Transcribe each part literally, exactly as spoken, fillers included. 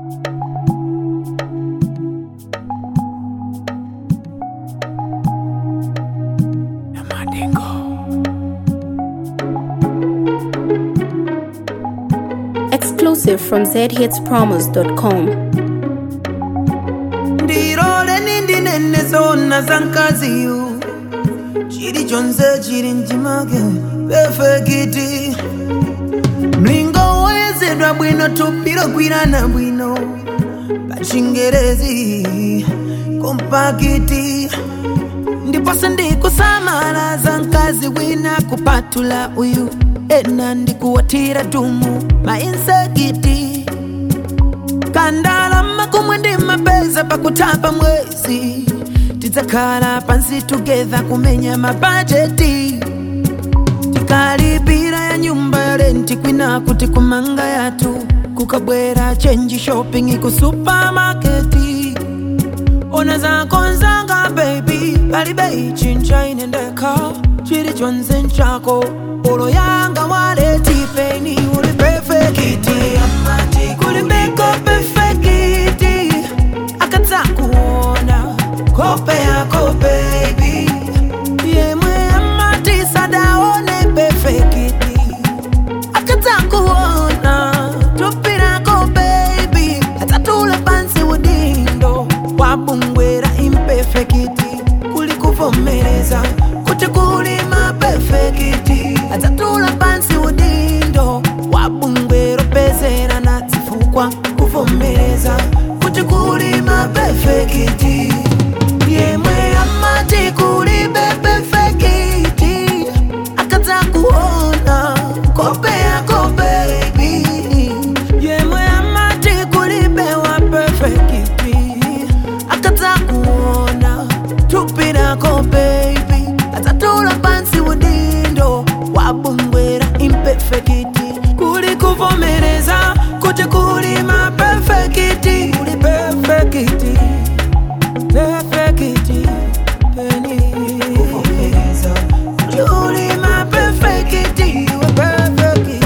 Exclusive from z hits promos dot com. Ndirole nindi nene zona zankazi yu Chiri chonze chiri njimage Perfecti Mlingo wezedwa bwino tupiro kwirana bwino Pachingerezi Kompakiti Ndipose ndikusamala zankazi wina kupatula uyu Ena ndikuwatira tumu mainsecurity Kandala makumwendi mapeza pakutapa mwezi Tizakala pansi together kumenya mabudgeti Tikalipira ya nyumba ya renti kwina kuti kumanga yatu Kukabwera change shopping iku supermarketi Ona za konzanga baby Balibe chincha inendeka Chiri chonze nchako Olo yanga wale tipeni uli perfecti Kuli beko perfecti Akata kuona Kope yako baby Yemwe amati sadaone perfecti Akata kuona Tupirako baby Atatula pansi udindo Wabungwera imperfecti Kuli kuvomereza Kuti kuli ma perfecti Atatula pansi udindo Wabungwero pezera na tifukwa kuvomereza Kuti kuli ma perfecti Yemwe amati kuli be perfecti Akata kuona Kope yako baby Yemwe amati kuli be wa perfecti Akata kuona Tupirako baby Atatula pansi udindo Wabungwera imperfecti Kuli kuvomereza Kuti kuli ma perfecti Kuli perfecti Perfecti Penny Kuvomereza Kuli ma perfecti We perfecti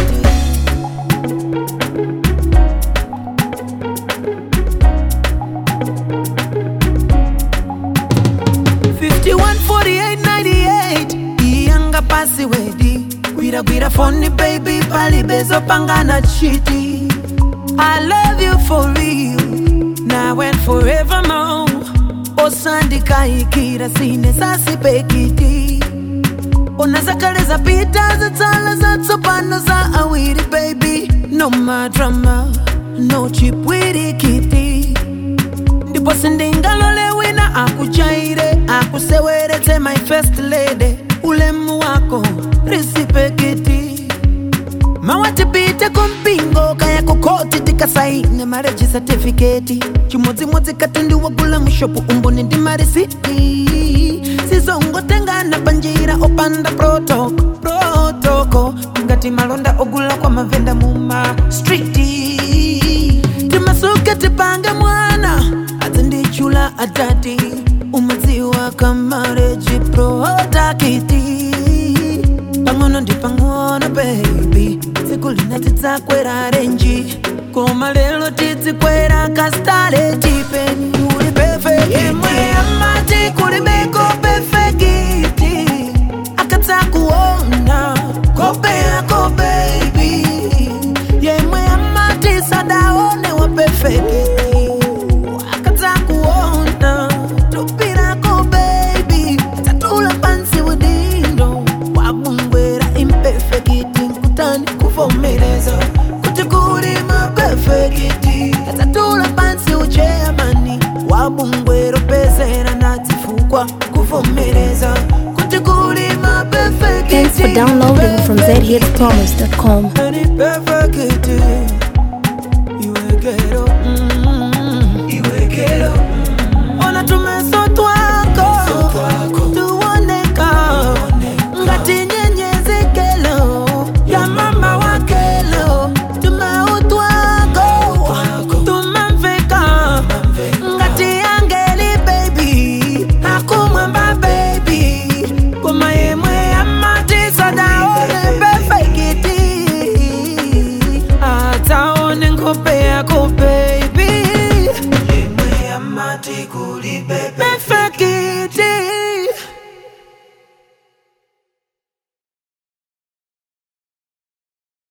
fifty-one forty-eight ninety-eight Iyanga pasi wedi Gwira gwira phone baby Pali bezo pangana chiti I love you for real Now and forevermore Osandika ikira sine sasi pekiti Ona zakale za pita za tala za tsopano za awiri baby No more drama No cheap witty kitty Ndipo sindingalole wina akuchaire Akusewerete my first lady Ulemu wako Risipekiti Mawatipite kumpingo Kaya kukoti tika saine marriage certificate Chimozi mozi katundi wagula mshopu Umboni ndi marisiti Sizongo tenga na banjira Opanda protoko Protoko Ngati malonda ogula kwa mavenda muma Streeti Timasuke tipange mwana Atindi chula atati Umaziwa kama reji protakiti Pangono ndi pangono baby Sikulina titsakwera renji Koma lelo titsakwera kastale tipeni Uli perfect Yemwe amati kuli beko perfecti Akata kuona Kope yako baby Yemwe amati sadaone wa perfecti Akata kuona Tupirako baby Atatula pansi udindo Wabungwera imperfecti Nkutani kuvomereza Kuti kuli ma perfecti Atatula pansi ucheamani Wabungwero pezera na tifukwa kuvomereza Kuti kuli ma perfecti Thanks for downloading from z hits promos dot com. Any perfecti Iwe gero Iwe gero Ona tumeso twako Tuoneka Ngati nyenyezi kelo Ya mama wakelo Tumeutwako Tumemfika Ngati angeli baby Hakumwamba baby Kuma yemwe amati sadaone perfecti Ngati kulibe baby